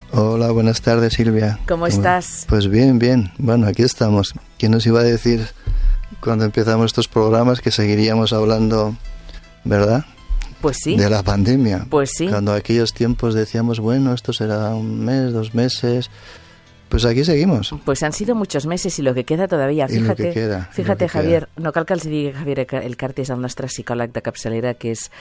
Hola, buenas tardes, Silvia. ¿Cómo estás? Pues bien, bien. Bueno, aquí estamos. ¿Quién nos iba a decir cuando empezamos estos programas que seguiríamos hablando, verdad? Pues sí. De la pandemia. Pues sí. Cuando aquellos tiempos decíamos, bueno, esto será 1 mes, 2 meses... Pues aquí seguimos. Pues han sido muchos meses i el que queda todavía. Fíjate, Javier, no cal que els digui Javier Elcarte és el nostre psicòleg de capçalera, que és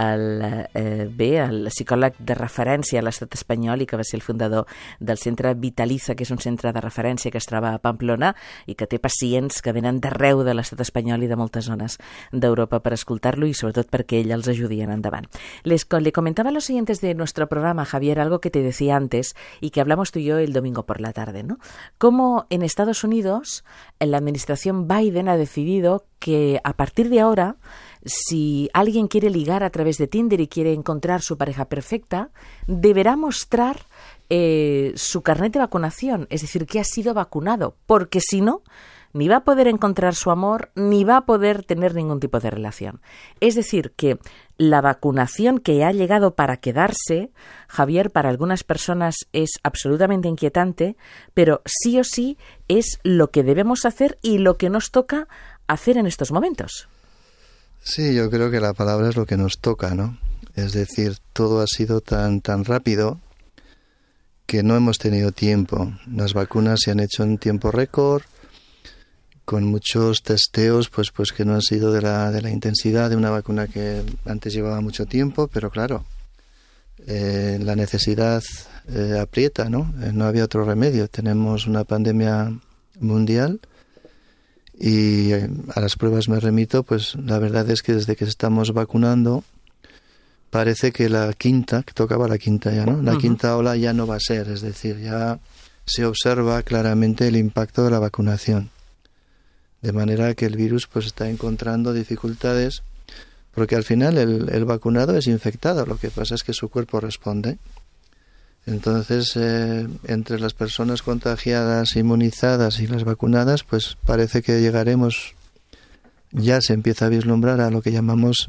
el psicòleg de referència a l'estat espanyol i que va ser el fundador del centre Vitaliza, que és un centre de referència que es troba a Pamplona i que té pacients que venen d'arreu de l'estat espanyol i de moltes zones d'Europa per escoltar-lo i sobretot perquè ell els ajudi en endavant. Le comentaba a los oyentes de nuestro programa, Javier, algo que te decía antes y que hablamos tú y yo el domingo por la tarde, ¿no? Cómo en Estados Unidos la administración Biden ha decidido que a partir de ahora, si alguien quiere ligar a través de Tinder y quiere encontrar su pareja perfecta, deberá mostrar su carnet de vacunación, es decir, que ha sido vacunado, porque si no, ni va a poder encontrar su amor, ni va a poder tener ningún tipo de relación. Es decir, que la vacunación que ha llegado para quedarse, Javier, para algunas personas es absolutamente inquietante, pero sí o sí es lo que debemos hacer y lo que nos toca hacer en estos momentos. Sí, yo creo que la palabra es lo que nos toca, ¿no? Es decir, todo ha sido tan rápido que no hemos tenido tiempo. Las vacunas se han hecho en tiempo récord, con muchos testeos pues que no han sido de la intensidad de una vacuna que antes llevaba mucho tiempo, pero claro, la necesidad aprieta, ¿no? No había otro remedio. Tenemos una pandemia mundial y a las pruebas me remito, pues la verdad es que desde que estamos vacunando parece que tocaba la quinta ya, ¿no? La quinta ola ya no va a ser, es decir, ya se observa claramente el impacto de la vacunación. De manera que el virus pues está encontrando dificultades, porque al final el vacunado es infectado, lo que pasa es que su cuerpo responde. Entonces, entre las personas contagiadas, inmunizadas y las vacunadas, pues parece que llegaremos, ya se empieza a vislumbrar a lo que llamamos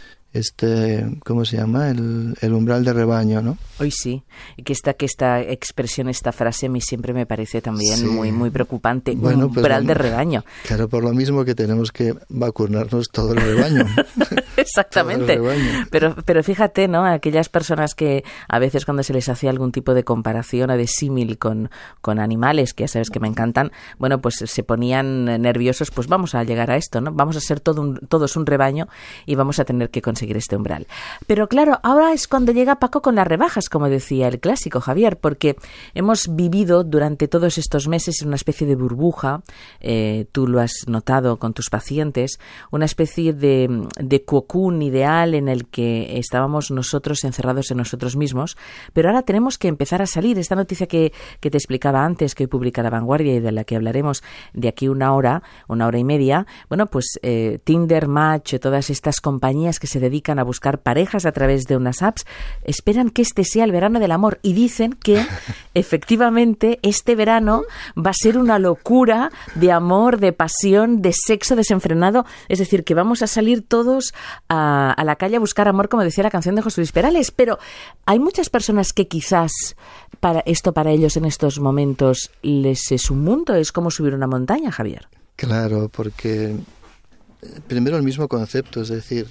¿cómo se llama? El umbral de rebaño, ¿no? Hoy sí, y que esta expresión, esta frase a mí siempre me parece también sí, muy preocupante, bueno, umbral de rebaño. Claro, por lo mismo que tenemos que vacunarnos todo el rebaño. Exactamente, todo el rebaño. Pero fíjate, ¿no? Aquellas personas que a veces cuando se les hacía algún tipo de comparación o de símil con animales, que ya sabes que me encantan, bueno, pues se ponían nerviosos, pues vamos a llegar a esto, ¿no? Vamos a ser todos un rebaño y vamos a tener que conseguir este umbral. Pero claro, ahora es cuando llega Paco con las rebajas, como decía el clásico, Javier, porque hemos vivido durante todos estos meses una especie de burbuja, tú lo has notado con tus pacientes, una especie de cocoon ideal en el que estábamos nosotros encerrados en nosotros mismos, pero ahora tenemos que empezar a salir. Esta noticia que te explicaba antes, que hoy publica La Vanguardia y de la que hablaremos de aquí una hora y media, bueno, pues Tinder, Match, todas estas compañías que se dedican a buscar parejas a través de unas apps, esperan que este sea el verano del amor y dicen que efectivamente este verano va a ser una locura de amor, de pasión, de sexo desenfrenado, es decir, que vamos a salir todos a la calle a buscar amor, como decía la canción de José Luis Perales, pero hay muchas personas que quizás para ellos en estos momentos les es un mundo, es como subir una montaña, Javier. Claro, porque primero el mismo concepto, es decir,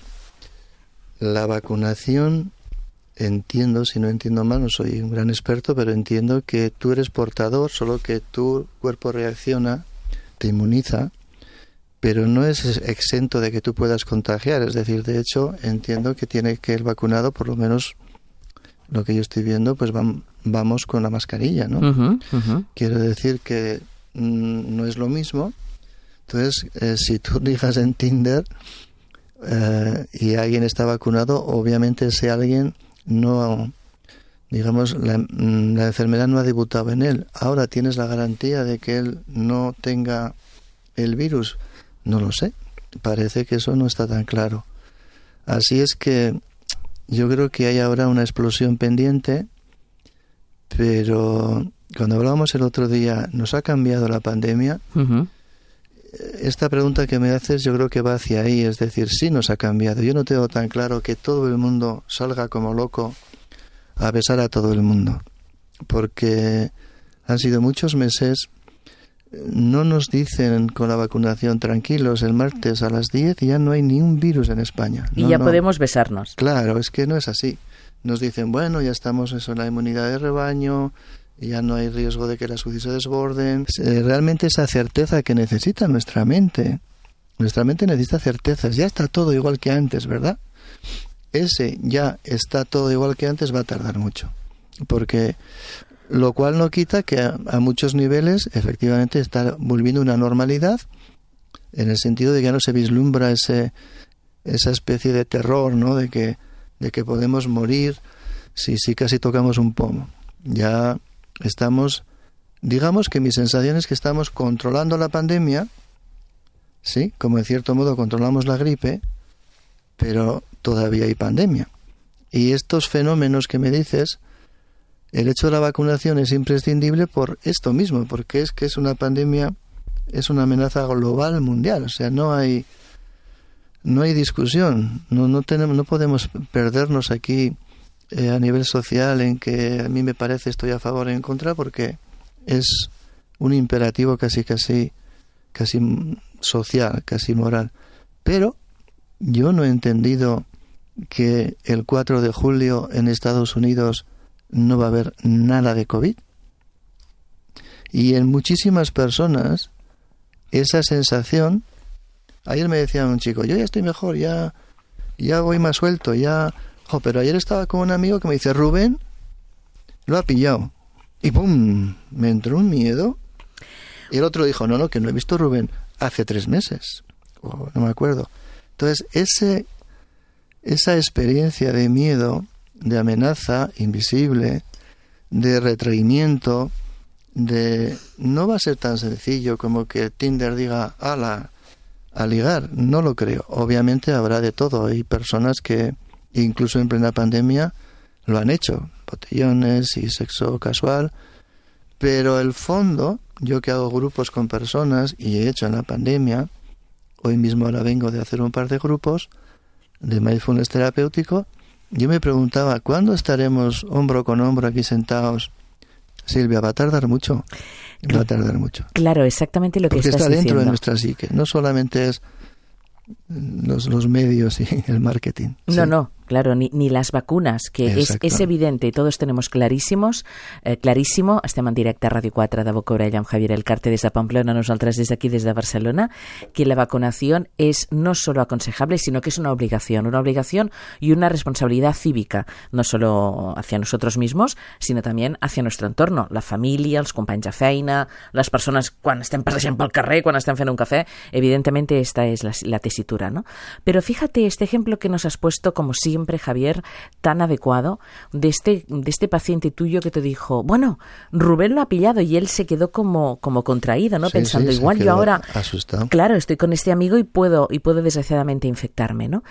la vacunación, entiendo, si no entiendo mal, no soy un gran experto, pero entiendo que tú eres portador, solo que tu cuerpo reacciona, te inmuniza, pero no es exento de que tú puedas contagiar. Es decir, de hecho, entiendo que tiene que el vacunado, por lo menos lo que yo estoy viendo, pues vamos con la mascarilla, ¿no? Quiero decir que no es lo mismo. Entonces, si tú ligas en Tinder y alguien está vacunado, obviamente ese alguien no, digamos, la enfermedad no ha debutado en él. Ahora tienes la garantía de que él no tenga el virus. No lo sé, parece que eso no está tan claro. Así es que yo creo que hay ahora una explosión pendiente, pero cuando hablábamos el otro día, ¿nos ha cambiado la pandemia? Esta pregunta que me haces yo creo que va hacia ahí, es decir, sí nos ha cambiado. Yo no tengo tan claro que todo el mundo salga como loco a besar a todo el mundo. porque han sido muchos meses. No nos dicen con la vacunación, tranquilos, el martes a las 10 ya no hay ni un virus en España. Y ya podemos besarnos. Claro, es que no es así. Nos dicen, bueno, ya estamos en la inmunidad de rebaño, ya no hay riesgo de que las UCI se desborden. Realmente esa certeza que necesita nuestra mente necesita certezas. Ya está todo igual que antes, ¿verdad? Ese ya está todo igual que antes va a tardar mucho. Porque lo cual no quita que a muchos niveles efectivamente está volviendo una normalidad, en el sentido de que ya no se vislumbra esa especie de terror, ¿no? de que podemos morir si casi tocamos un pomo. Ya estamos, digamos que mi sensación es que estamos controlando la pandemia, sí, como en cierto modo controlamos la gripe, pero todavía hay pandemia. Y estos fenómenos que me dices, el hecho de la vacunación es imprescindible por esto mismo, porque es una pandemia, es una amenaza global mundial, o sea, no hay discusión, no podemos perdernos aquí a nivel social en que a mí me parece estoy a favor o en contra, porque es un imperativo casi social, casi moral. Pero yo no he entendido que el 4 de julio en Estados Unidos no va a haber nada de COVID. Y en muchísimas personas esa sensación. Ayer me decía un chico, yo ya estoy mejor, ya voy más suelto, pero ayer estaba con un amigo que me dice, Rubén lo ha pillado. Y ¡pum! Me entró un miedo. Y el otro dijo, no, que no he visto a Rubén hace 3 meses. No me acuerdo. Entonces, esa experiencia de miedo, de amenaza invisible, de retraimiento, no va a ser tan sencillo como que Tinder diga, ¡hala!, a ligar. No lo creo. Obviamente habrá de todo. Hay personas que incluso en plena pandemia lo han hecho, botellones y sexo casual, pero el fondo, yo que hago grupos con personas y he hecho en la pandemia, hoy mismo ahora vengo de hacer un par de grupos de mindfulness terapéutico, yo me preguntaba, ¿cuándo estaremos hombro con hombro aquí sentados? Silvia, va a tardar mucho. Va a tardar mucho. Claro, exactamente lo que estás diciendo. Porque está dentro de nuestra psique. No solamente es los medios y el marketing. No, claro, ni las vacunas, que és evidente, i tots tenemos clarísimo, estem en directe a Ràdio 4 de Boca Orella amb Javier Elcarte des de Pamplona, nosotras desde aquí, desde Barcelona, que la vacunación es no solo aconsejable, sino que es una obligación y una responsabilidad cívica, no solo hacia nosotros mismos, sino también hacia nuestro entorno, la família, els companys de feina, les persones quan estem passejant pel carrer, quan estem fent un café. Evidentemente esta es la tesitura, ¿no? Pero fíjate este ejemplo que nos has puesto, como siempre, Javier, tan adecuado, de este paciente tuyo que te dijo, bueno, Rubén lo ha pillado, y él se quedó como contraído, ¿no? Pensando, igual yo ahora, asustado. Claro, estoy con este amigo y puedo desgraciadamente infectarme, ¿no?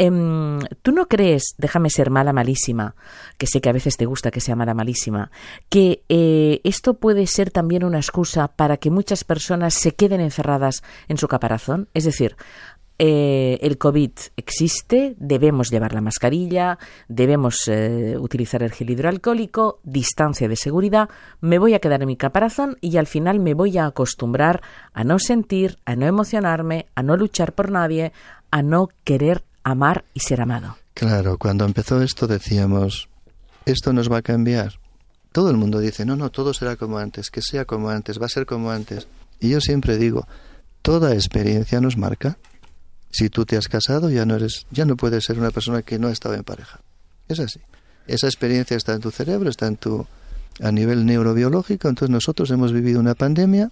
¿Tú no crees, déjame ser mala, malísima, que sé que a veces te gusta que sea mala, malísima, que esto puede ser también una excusa para que muchas personas se queden encerradas en su caparazón? Es decir, el COVID existe, debemos llevar la mascarilla, debemos utilizar el gel hidroalcohólico, distancia de seguridad, me voy a quedar en mi caparazón y al final me voy a acostumbrar a no sentir, a no emocionarme, a no luchar por nadie, a no querer amar y ser amado. Claro, cuando empezó esto decíamos, esto nos va a cambiar. Todo el mundo dice, no, todo será como antes, que sea como antes, va a ser como antes. Y yo siempre digo, toda experiencia nos marca. Si tú te has casado, ya no puedes ser una persona que no ha estado en pareja. Es así. Esa experiencia está en tu cerebro, está a nivel neurobiológico. Entonces nosotros hemos vivido una pandemia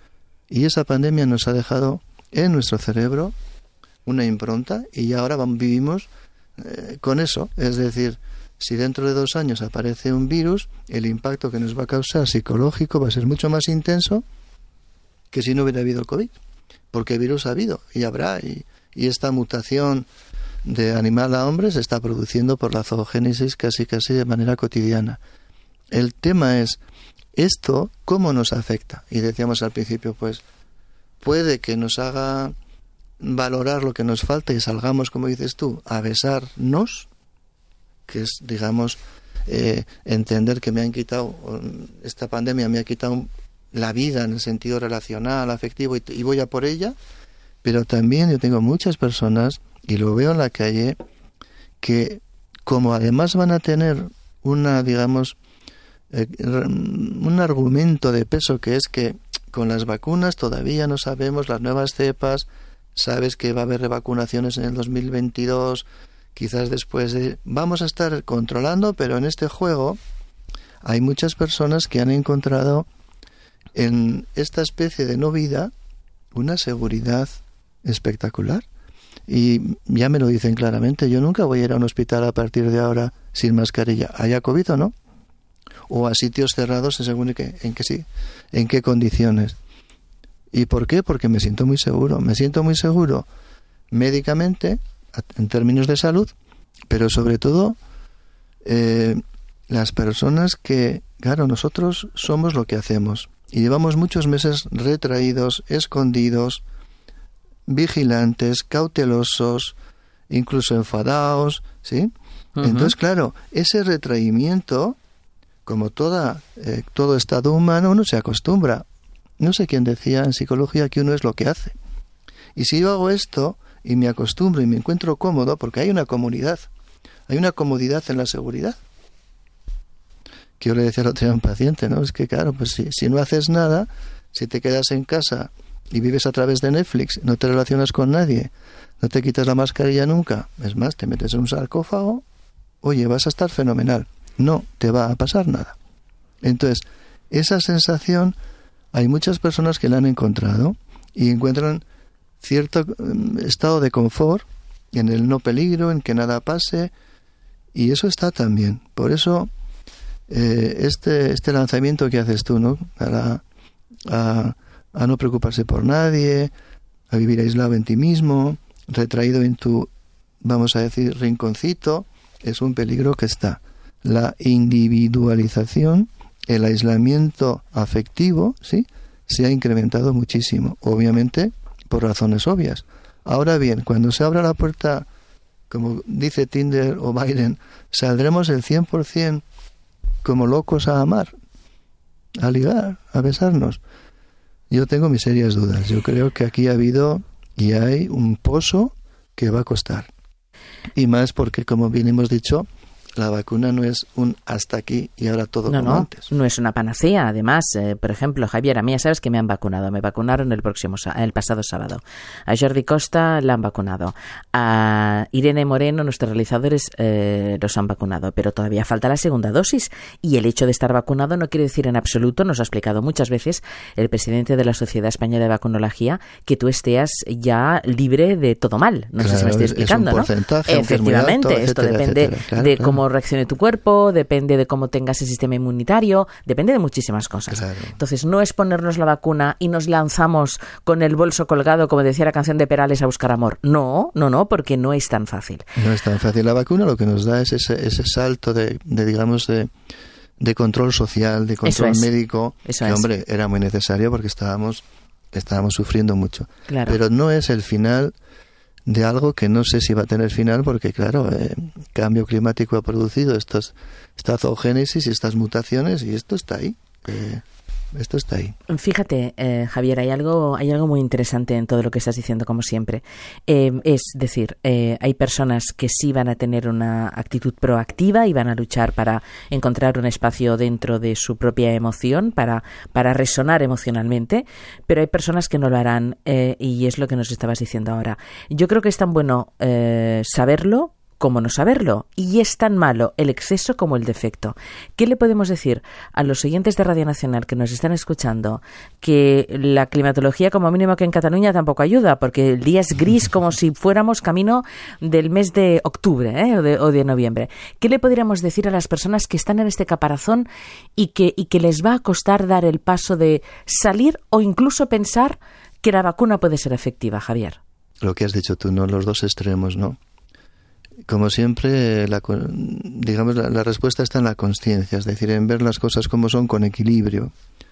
y esa pandemia nos ha dejado en nuestro cerebro una impronta y ahora vivimos con eso. Es decir, si dentro de 2 años aparece un virus, el impacto que nos va a causar psicológico va a ser mucho más intenso que si no hubiera habido el COVID. Porque virus ha habido y habrá, y esta mutación de animal a hombre se está produciendo por la zoogénesis casi de manera cotidiana. El tema es, ¿esto cómo nos afecta? Y decíamos al principio, pues, puede que nos haga valorar lo que nos falta y salgamos, como dices tú, a besarnos, que es, digamos, entender que esta pandemia me ha quitado la vida en el sentido relacional, afectivo, y voy a por ella. Pero también yo tengo muchas personas, y lo veo en la calle, que como además van a tener un argumento de peso, que es que con las vacunas todavía no sabemos las nuevas cepas, sabes que va a haber revacunaciones en el 2022, quizás después vamos a estar controlando, pero en este juego hay muchas personas que han encontrado en esta especie de no vida una seguridad espectacular. Y ya me lo dicen claramente, yo nunca voy a ir a un hospital a partir de ahora sin mascarilla, haya COVID o no, o a sitios cerrados según en qué condiciones. ¿Y por qué? Porque me siento muy seguro médicamente, en términos de salud, pero sobre todo las personas que, claro, nosotros somos lo que hacemos y llevamos muchos meses retraídos, escondidos, vigilantes, cautelosos, incluso enfadados, ¿sí? Uh-huh. Entonces, claro, ese retraimiento, como todo estado humano, uno se acostumbra. No sé quién decía en psicología que uno es lo que hace. Y si yo hago esto y me acostumbro y me encuentro cómodo, porque hay una comodidad en la seguridad. Que yo le decía al otro día a un paciente, ¿no? Es que claro, pues si no haces nada, si te quedas en casa y vives a través de Netflix, no te relacionas con nadie, no te quitas la mascarilla nunca, es más, te metes en un sarcófago, oye, vas a estar fenomenal, no te va a pasar nada. Entonces, esa sensación hay muchas personas que la han encontrado y encuentran cierto estado de confort en el no peligro, en que nada pase, y eso está también. Por eso este lanzamiento que haces tú, ¿no? A no preocuparse por nadie, a vivir aislado en ti mismo, retraído en tu, vamos a decir, rinconcito, es un peligro que está. La individualización, el aislamiento afectivo, ¿sí?, se ha incrementado muchísimo, obviamente por razones obvias. Ahora bien, cuando se abra la puerta, como dice Tinder o Biden, saldremos el 100% como locos a amar, a ligar, a besarnos. Yo tengo mis serias dudas. Yo creo que aquí ha habido y hay un pozo que va a costar. Y más porque, como bien hemos dicho, la vacuna no es un hasta aquí y ahora todo como antes. No es una panacea. Además, por ejemplo, Javier, a mí ya sabes que me han vacunado. Me vacunaron el pasado sábado. A Jordi Costa la han vacunado. A Irene Moreno, nuestros realizadores, los han vacunado. Pero todavía falta la segunda dosis. Y el hecho de estar vacunado no quiere decir en absoluto, nos ha explicado muchas veces el presidente de la Sociedad Española de Vacunología, que tú estés ya libre de todo mal. No sé si me estoy explicando, ¿no? Efectivamente, alto, esto depende de cómo reaccione tu cuerpo, depende de cómo tengas el sistema inmunitario, depende de muchísimas cosas. Claro. Entonces, no es ponernos la vacuna y nos lanzamos con el bolso colgado, como decía la canción de Perales, a buscar amor. No, porque no es tan fácil. No es tan fácil. La vacuna lo que nos da es ese salto de control social, de control médico, que, hombre, era muy necesario porque estábamos sufriendo mucho. Claro. Pero no es el final de algo que no sé si va a tener final porque, claro, cambio climático ha producido esta zoogénesis y estas mutaciones y esto está ahí. Esto está ahí. Fíjate, Javier, hay algo muy interesante en todo lo que estás diciendo, como siempre. Es decir, hay personas que sí van a tener una actitud proactiva y van a luchar para encontrar un espacio dentro de su propia emoción, para resonar emocionalmente, pero hay personas que no lo harán, y es lo que nos estabas diciendo ahora. Yo creo que es tan bueno saberlo como no saberlo, y es tan malo el exceso como el defecto. ¿Qué le podemos decir a los oyentes de Radio Nacional que nos están escuchando? Que la climatología, como mínimo que en Cataluña, tampoco ayuda, porque el día es gris como si fuéramos camino del mes de octubre o de noviembre. ¿Qué le podríamos decir a las personas que están en este caparazón y que les va a costar dar el paso de salir o incluso pensar que la vacuna puede ser efectiva, Javier? Lo que has dicho tú, ¿no? Los dos extremos, ¿no? Como siempre, la respuesta está en la consciencia, es decir, en ver las cosas como son, con equilibrio,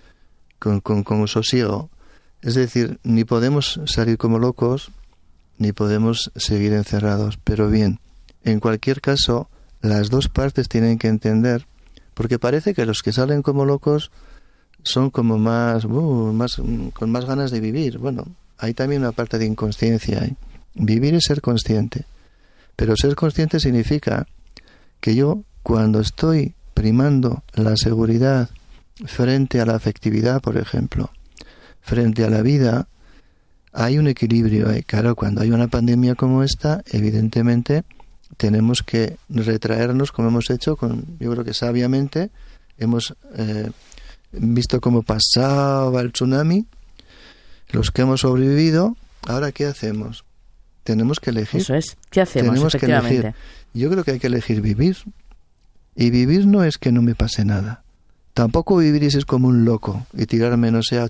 con sosiego. Es decir, ni podemos salir como locos, ni podemos seguir encerrados. Pero bien, en cualquier caso, las dos partes tienen que entender, porque parece que los que salen como locos son como con más ganas de vivir. Bueno, hay también una parte de inconsciencia, ¿eh? Vivir es ser consciente, pero ser consciente significa que yo, cuando estoy primando la seguridad frente a la afectividad, por ejemplo, frente a la vida, hay un equilibrio. Claro, cuando hay una pandemia como esta, evidentemente tenemos que retraernos, como hemos hecho, yo creo que sabiamente hemos visto cómo pasaba el tsunami, los que hemos sobrevivido. Ahora, ¿qué hacemos? Tenemos que elegir. Eso es. ¿Qué hacemos? Tenemos que elegir. Yo creo que hay que elegir vivir. Y vivir no es que no me pase nada. Tampoco vivir y ser como un loco y tirarme, no sé, a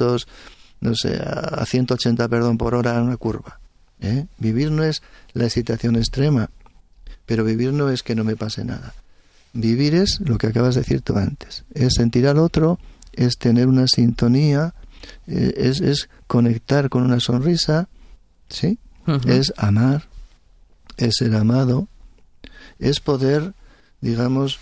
180, por hora en una curva. Vivir no es la excitación extrema, pero vivir no es que no me pase nada. Vivir es lo que acabas de decir tú antes. Es sentir al otro, es tener una sintonía, es conectar con una sonrisa, ¿sí? Uh-huh. Es amar, es ser amado, es poder, digamos,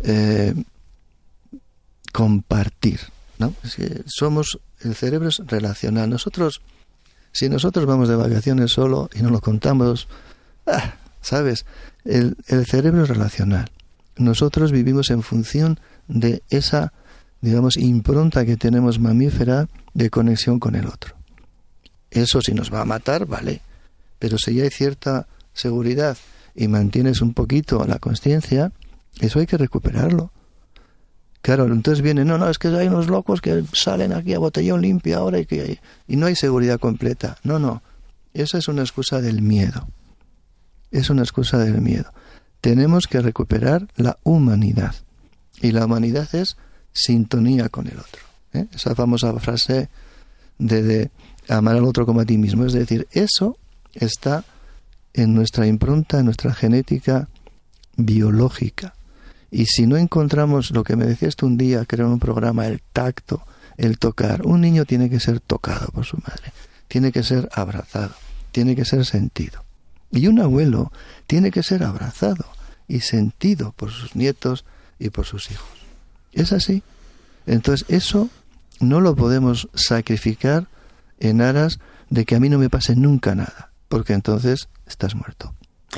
compartir, ¿no? Es que el cerebro es relacional. Si nosotros vamos de vacaciones solo y no lo contamos, ¿sabes? El cerebro es relacional. Nosotros vivimos en función de esa, digamos, impronta que tenemos mamífera de conexión con el otro. Eso, si nos va a matar, vale. Pero si ya hay cierta seguridad y mantienes un poquito la consciencia, eso hay que recuperarlo. Claro, entonces no, es que hay unos locos que salen aquí a botellón limpio ahora y no hay seguridad completa. No, eso es una excusa del miedo. Es una excusa del miedo. Tenemos que recuperar la humanidad. Y la humanidad es sintonía con el otro. Esa famosa frase de amar al otro como a ti mismo. Es decir, eso está en nuestra impronta, en nuestra genética biológica. Y si no encontramos lo que me decías tú un día, creo en un programa, el tacto, el tocar. Un niño tiene que ser tocado por su madre, tiene que ser abrazado, tiene que ser sentido. Y un abuelo tiene que ser abrazado y sentido por sus nietos y por sus hijos. Es así. Entonces eso no lo podemos sacrificar en aras de que a mí no me pase nunca nada, porque entonces estás muerto.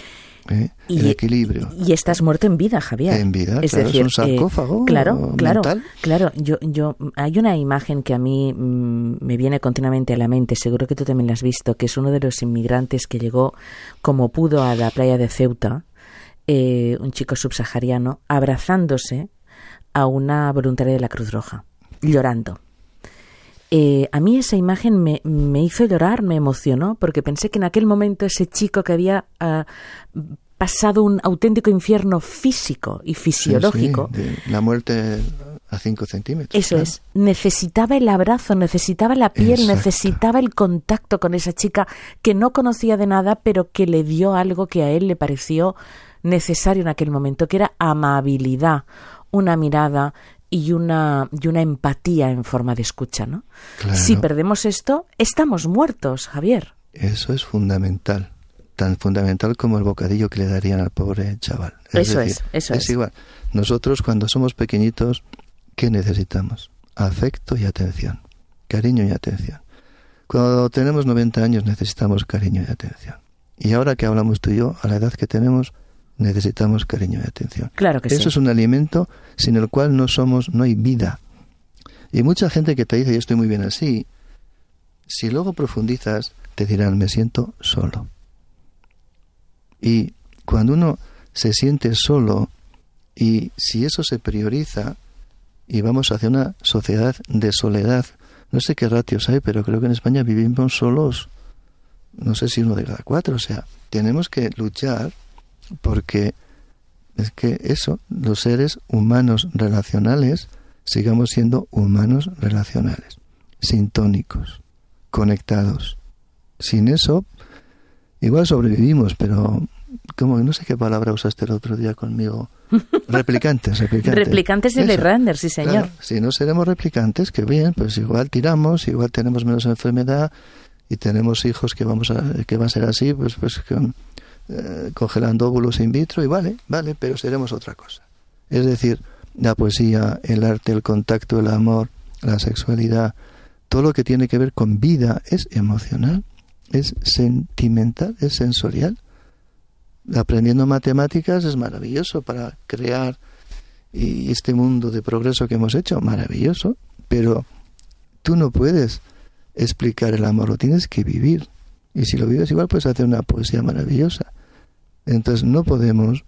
El equilibrio. Y estás muerto en vida, Javier. En vida, es decir, es un sarcófago mental. Claro. Yo hay una imagen que a mí me viene continuamente a la mente, seguro que tú también la has visto, que es uno de los inmigrantes que llegó como pudo a la playa de Ceuta, un chico subsahariano, abrazándose a una voluntaria de la Cruz Roja, llorando. A mí esa imagen me hizo llorar, me emocionó, porque pensé que en aquel momento ese chico que había pasado un auténtico infierno físico y fisiológico. Sí, la muerte a 5 centímetros. Eso es. Necesitaba el abrazo, necesitaba la piel, exacto, necesitaba el contacto con esa chica que no conocía de nada, pero que le dio algo que a él le pareció necesario en aquel momento, que era amabilidad, una mirada y una empatía en forma de escucha, ¿no? Claro. Si perdemos esto, estamos muertos, Javier. Eso es fundamental, tan fundamental como el bocadillo que le darían al pobre chaval. Eso es igual. Nosotros cuando somos pequeñitos, ¿qué necesitamos? Afecto y atención, cariño y atención. Cuando tenemos 90 años necesitamos cariño y atención. Y ahora que hablamos tú y yo, a la edad que tenemos, necesitamos cariño y atención. Claro que sí. Eso es un alimento sin el cual no hay vida. Y mucha gente que te dice, yo estoy muy bien así, si luego profundizas, te dirán, me siento solo. Y cuando uno se siente solo, y si eso se prioriza, y vamos hacia una sociedad de soledad, no sé qué ratios hay, pero creo que en España vivimos solos, no sé si 1 de cada 4, o sea, tenemos que luchar porque es que los seres humanos relacionales, sigamos siendo humanos relacionales, sintónicos, conectados. Sin eso, igual sobrevivimos, pero como no sé qué palabra usaste el otro día conmigo. Replicantes. Replicantes de Blade Runner, sí señor. Claro, si no seremos replicantes, que bien, pues igual tiramos, igual tenemos menos enfermedad y tenemos hijos que va a ser así, pues congelando óvulos in vitro, y vale, pero seremos otra cosa. Es decir, la poesía, el arte, el contacto, el amor, la sexualidad, todo lo que tiene que ver con vida es emocional, es sentimental, es sensorial. Aprendiendo matemáticas es maravilloso para crear y este mundo de progreso que hemos hecho, maravilloso, pero tú no puedes explicar el amor, lo tienes que vivir. Y si lo vives igual, puedes hacer una poesía maravillosa. Entonces no podemos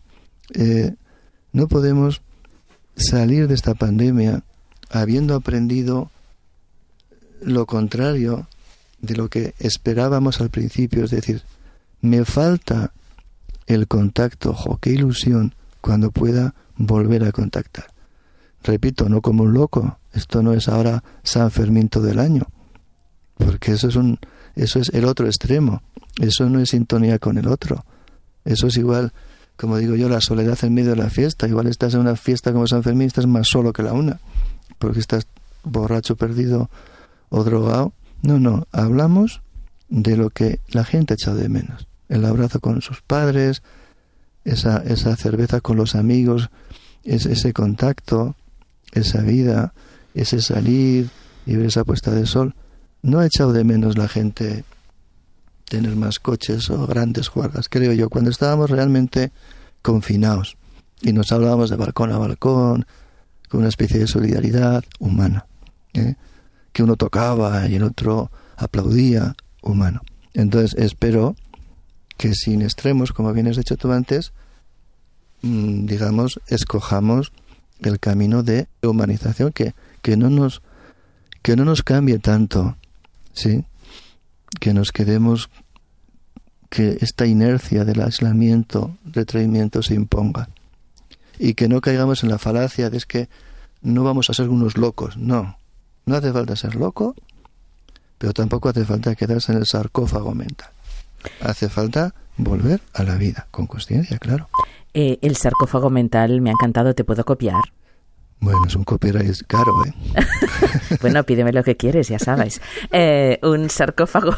salir de esta pandemia habiendo aprendido lo contrario de lo que esperábamos al principio. Es decir, me falta el contacto, qué ilusión cuando pueda volver a contactar. Repito, no como un loco, esto no es ahora San Fermín todo el año, porque eso es el otro extremo, eso no es sintonía con el otro, eso es igual, como digo yo, la soledad en medio de la fiesta. Igual estás en una fiesta como San Fermín, estás más solo que la una, porque estás borracho, perdido o drogado. No, hablamos de lo que la gente ha echado de menos, el abrazo con sus padres, esa cerveza con los amigos, ese contacto, esa vida, ese salir y ver esa puesta de sol. No ha echado de menos la gente tener más coches o grandes juergas, creo yo, cuando estábamos realmente confinados y nos hablábamos de balcón a balcón, con una especie de solidaridad humana, que uno tocaba y el otro aplaudía, humano. Entonces espero que sin extremos, como bien has dicho tú antes, digamos, escojamos el camino de humanización, que no nos cambie tanto, ¿sí? Que nos quedemos, que esta inercia del aislamiento, retraimiento se imponga, y que no caigamos en la falacia de es que no vamos a ser unos locos. No hace falta ser loco, pero tampoco hace falta quedarse en el sarcófago mental. Hace falta volver a la vida, con consciencia, claro. El sarcófago mental me ha encantado, ¿te puedo copiar? Bueno, es un copyright caro, ¿eh? Bueno, pídeme lo que quieres, ya sabes. Un sarcófago...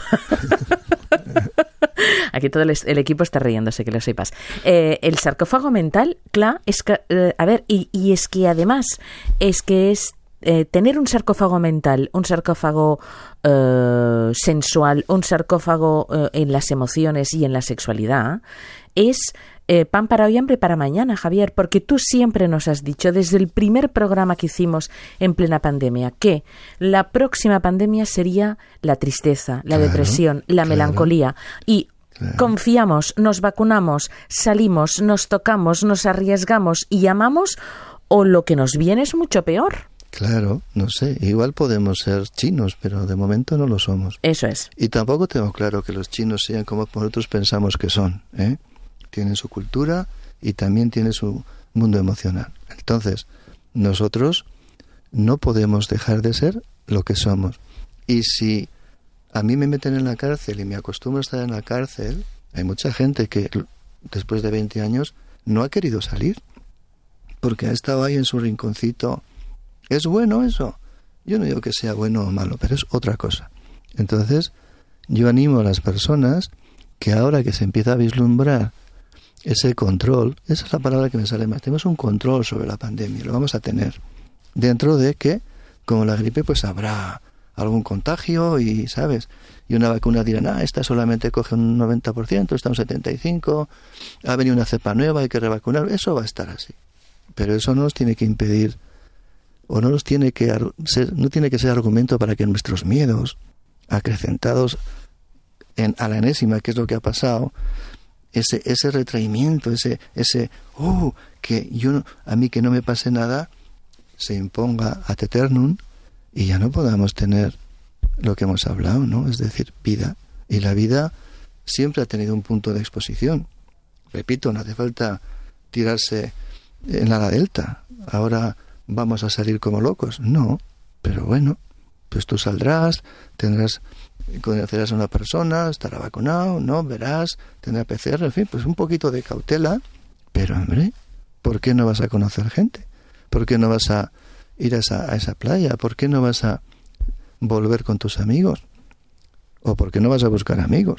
Aquí todo el equipo está riéndose, que lo sepas. El sarcófago mental, claro, es que, a ver, y es que además, es que es tener un sarcófago mental, un sarcófago sensual, un sarcófago en las emociones y en la sexualidad, es pan para hoy, hambre para mañana, Javier, porque tú siempre nos has dicho desde el primer programa que hicimos en plena pandemia que la próxima pandemia sería la tristeza, la depresión, la melancolía, y confiamos, nos vacunamos, salimos, nos tocamos, nos arriesgamos y amamos, o lo que nos viene es mucho peor. Claro, no sé, igual podemos ser chinos, pero de momento no lo somos. Eso es. Y tampoco tengo claro que los chinos sean como nosotros pensamos que son, ¿eh? Tienen su cultura y también tienen su mundo emocional. Entonces, nosotros no podemos dejar de ser lo que somos. Y si a mí me meten en la cárcel y me acostumbro a estar en la cárcel, hay mucha gente que después de 20 años no ha querido salir, porque ha estado ahí en su rinconcito. ¿Es bueno eso? Yo no digo que sea bueno o malo, pero es otra cosa. Entonces, yo animo a las personas que ahora que se empieza a vislumbrar ese control, esa es la palabra que me sale más, tenemos un control sobre la pandemia, lo vamos a tener, dentro de que, como la gripe, pues habrá algún contagio y, ¿sabes? Y una vacuna dirá, esta solamente coge un 90%, está un 75%, ha venido una cepa nueva, hay que revacunar, eso va a estar así. Pero eso no nos tiene que impedir, o no tiene que ser argumento para que nuestros miedos, acrecentados a la enésima, que es lo que ha pasado, ese retraimiento, que a mí que no me pase nada, se imponga ad eternum y ya no podamos tener lo que hemos hablado, ¿no? Es decir, vida. Y la vida siempre ha tenido un punto de exposición. Repito, no hace falta tirarse en la delta. Ahora vamos a salir como locos. No, pero bueno, pues tú saldrás, conocerás a una persona, estará vacunado, ¿no? Verás, tendrá PCR, en fin, pues un poquito de cautela. Pero, hombre, ¿por qué no vas a conocer gente? ¿Por qué no vas a ir a esa playa? ¿Por qué no vas a volver con tus amigos? ¿O por qué no vas a buscar amigos?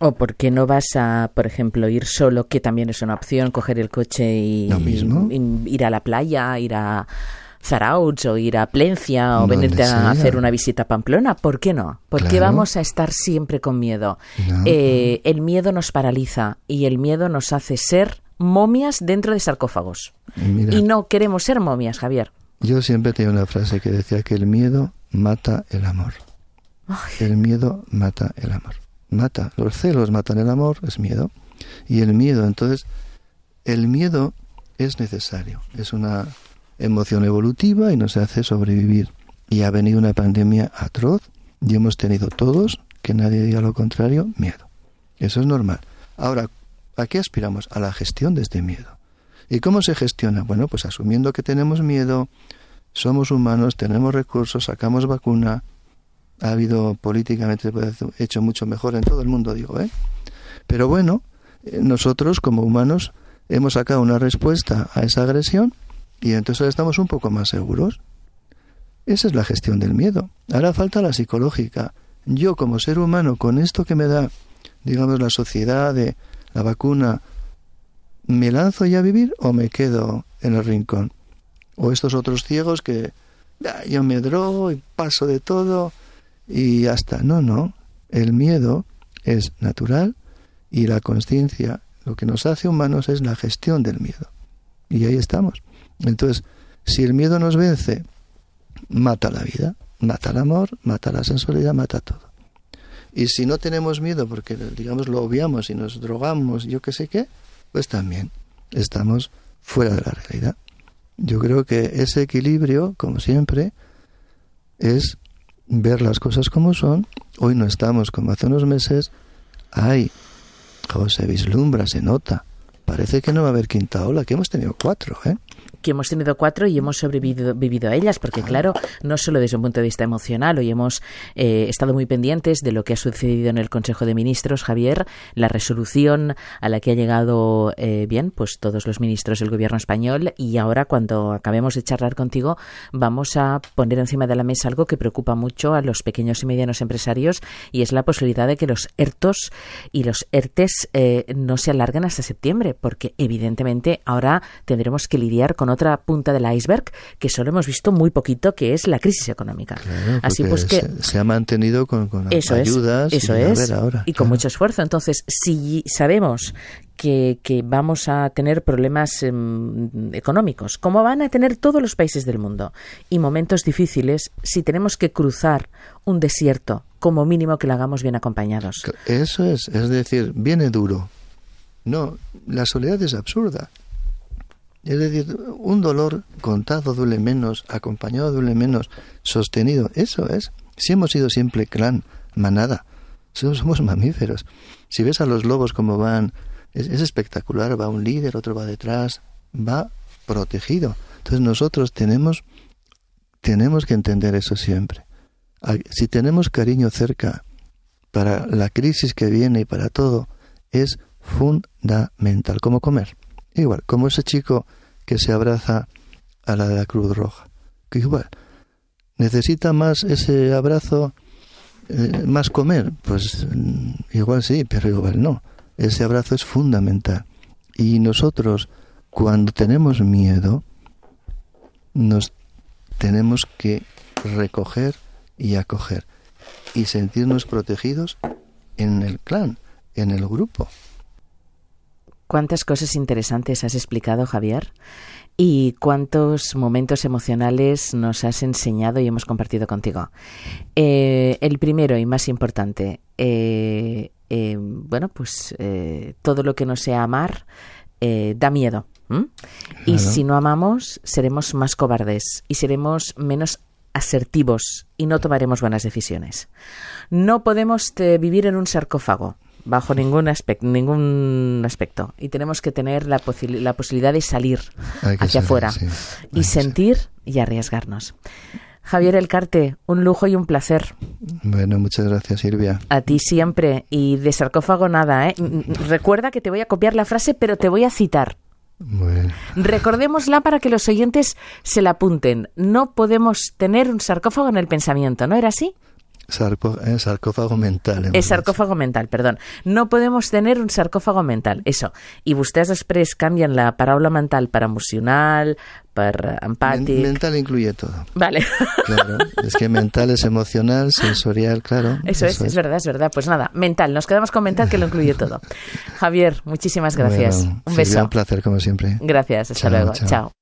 O por qué no vas a, por ejemplo, ir solo, que también es una opción, coger el coche y ir a la playa, ir a Zarautz o ir a Plencia o venirte a hacer una visita a Pamplona. ¿Por qué no? ¿Por qué vamos a estar siempre con miedo? No. El miedo nos paraliza y el miedo nos hace ser momias dentro de sarcófagos. Mira, y no queremos ser momias, Javier. Yo siempre tenía una frase que decía que el miedo mata el amor. Ay. El miedo mata el amor. Mata. Los celos matan el amor, es miedo. Y el miedo, entonces, el miedo es necesario. Es una emoción evolutiva y nos hace sobrevivir. Y ha venido una pandemia atroz y hemos tenido todos, que nadie diga lo contrario, miedo. Eso es normal. Ahora, ¿a qué aspiramos? A la gestión de este miedo. ¿Y cómo se gestiona? Bueno, pues asumiendo que tenemos miedo, somos humanos, tenemos recursos, sacamos vacuna. Ha habido políticamente hecho mucho mejor en todo el mundo, digo, ¿eh? Pero bueno, nosotros como humanos hemos sacado una respuesta a esa agresión y entonces estamos un poco más seguros. Esa es la gestión del miedo. Ahora falta la psicológica. Yo como ser humano, con esto que me da, digamos, la sociedad de la vacuna, ¿me lanzo ya a vivir o me quedo en el rincón? O estos otros ciegos que yo me drogo y paso de todo y ya está. No. El miedo es natural y la consciencia, lo que nos hace humanos es la gestión del miedo. Y ahí estamos. Entonces, si el miedo nos vence, mata la vida, mata el amor, mata la sensualidad, mata todo. Y si no tenemos miedo porque, digamos, lo obviamos y nos drogamos, yo qué sé qué, pues también estamos fuera de la realidad. Yo creo que ese equilibrio, como siempre, es ver las cosas como son. Hoy no estamos como hace unos meses. Se vislumbra, se nota. Parece que no va a haber quinta ola, que hemos tenido 4, ¿eh? Que hemos tenido 4 y hemos sobrevivido a ellas, porque claro, no solo desde un punto de vista emocional, hoy hemos estado muy pendientes de lo que ha sucedido en el Consejo de Ministros, Javier, la resolución a la que ha llegado pues todos los ministros del gobierno español, y ahora cuando acabemos de charlar contigo vamos a poner encima de la mesa algo que preocupa mucho a los pequeños y medianos empresarios, y es la posibilidad de que los ERTOs y los ERTES no se alarguen hasta septiembre, porque evidentemente ahora tendremos que lidiar con otra punta del iceberg que solo hemos visto muy poquito, que es la crisis económica. Claro, así pues que se ha mantenido con ayudas y con mucho esfuerzo. Entonces, si sabemos que vamos a tener problemas económicos, como van a tener todos los países del mundo, y momentos difíciles, si tenemos que cruzar un desierto, como mínimo que lo hagamos bien acompañados. Eso es decir, viene duro. No, la soledad es absurda. Es decir, un dolor contado duele menos, acompañado duele menos, sostenido. Eso es. Si hemos sido siempre clan, manada, somos mamíferos. Si ves a los lobos como van, es espectacular. Va un líder, otro va detrás, va protegido. Entonces nosotros tenemos que entender eso siempre. Si tenemos cariño cerca para la crisis que viene y para todo, es fundamental, como comer. Igual, como ese chico que se abraza a la de la Cruz Roja, que igual necesita más ese abrazo, más comer, pues igual sí, pero igual no. Ese abrazo es fundamental. Y nosotros, cuando tenemos miedo, nos tenemos que recoger y acoger y sentirnos protegidos en el clan, en el grupo. Cuántas cosas interesantes has explicado, Javier, y cuántos momentos emocionales nos has enseñado y hemos compartido contigo. El primero y más importante, todo lo que no sea amar da miedo. Y si no amamos, seremos más cobardes y seremos menos asertivos y no tomaremos buenas decisiones. No podemos vivir en un sarcófago bajo ningún aspecto, y tenemos que tener la posibilidad de salir hacia afuera y sentir y arriesgarnos. Javier Elcarte, un lujo y un placer. Bueno, muchas gracias, Silvia. A ti siempre, y de sarcófago nada, ¿eh? Recuerda que te voy a copiar la frase, pero te voy a citar. Bueno. Recordémosla para que los oyentes se la apunten. No podemos tener un sarcófago en el pensamiento, ¿no era así? Sarcófago mental. És sarcòfago mental, perdó. No podemos tener un sarcòfago mental, eso. I vostès després canvien la paraula mental per emocional, per empàtic... Mental incluye todo. Vale. Claro, es que mental es emocional, sensorial, claro. Eso es verdad. Pues nada, mental, nos quedamos con mental que lo incluye todo. Javier, muchísimas gracias. Bueno, un beso. Un placer como siempre. Gracias, hasta luego. Chao.